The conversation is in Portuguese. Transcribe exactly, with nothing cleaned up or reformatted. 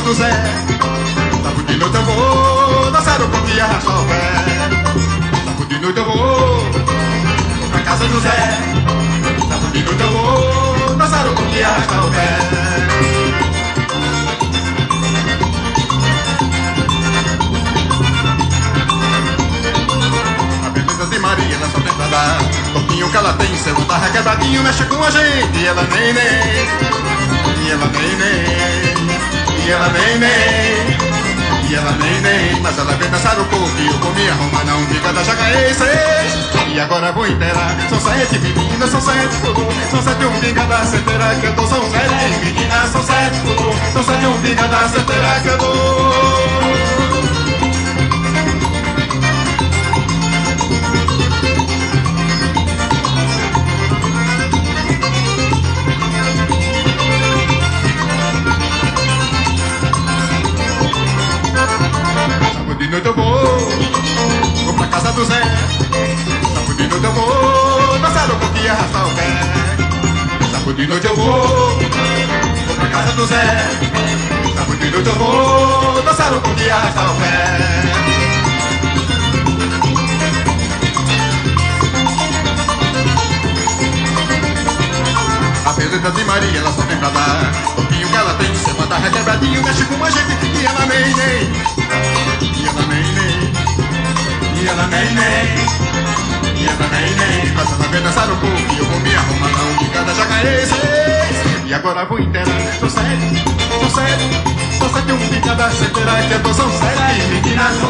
do Zé. Sábado de noite eu vou dançar o coco e arrastar o pé. Sábado de noite eu vou pra casa do Zé. Sábado de noite eu vou dançar o coco e arrastar o pé. Maria nessa temporada, corpinho que ela tem, seu andar requebradinho, mexe com a gente. E ela nem nem, e ela nem nem, e ela nem nem, e ela nem nem. Mas ela vem dançar o coco e eu comi a Roma, não diga da Jacareí seis. E agora vou inteirar, são sete meninas, são sete pulou, são sete umbigas da certeira que eu dou. São sete meninas, são sete pulou, são sete umbigas da certeira que eu dou. De noite eu vou, vou pra casa do Zé. Sábado de noite eu vou dançar o coco e arrastar o pé. Sábado de noite eu vou, vou pra casa do Zé. Sábado de noite eu vou dançar o coco e arrastar o pé. A beleza de Maria, ela só tem pra dar. O pouquinho que ela tem, você manda requebradinho, mexe com a gente e ela nem nem. E ela nem nem, e ela nem nem, e ela nem nem. Mas ela vem dançar o coco e eu vou me arrumar não de cada Jacareí seis. E agora vou inteirar, são sete, são sete, são sete um de cada certeira que eu dou. São sete meninas,